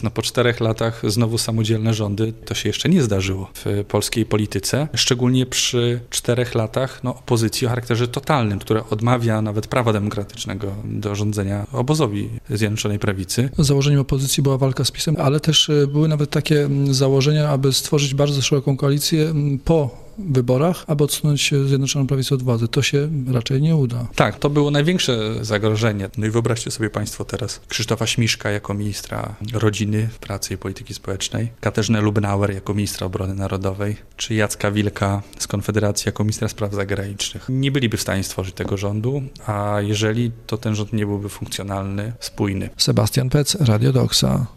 No po 4 latach znowu samodzielne rządy, to się jeszcze nie zdarzyło w polskiej polityce, szczególnie przy 4 latach opozycji o charakterze totalnym, która odmawia nawet prawa demokratycznego do rządzenia obozowi Zjednoczonej Prawicy. Założeniem opozycji była walka z PiS-em, ale też były nawet takie założenia, aby stworzyć bardzo szeroką koalicję po wyborach, aby odsunąć Zjednoczoną Prawicę od władzy. To się raczej nie uda. Tak, to było największe zagrożenie. No i wyobraźcie sobie państwo teraz Krzysztofa Śmiszka jako ministra rodziny, pracy i polityki społecznej, Katarzynę Lubnauer jako ministra obrony narodowej, czy Jacka Wilka z Konfederacji jako ministra spraw zagranicznych. Nie byliby w stanie stworzyć tego rządu, a jeżeli, to ten rząd nie byłby funkcjonalny, spójny. Sebastian Pec, Radio Doxa.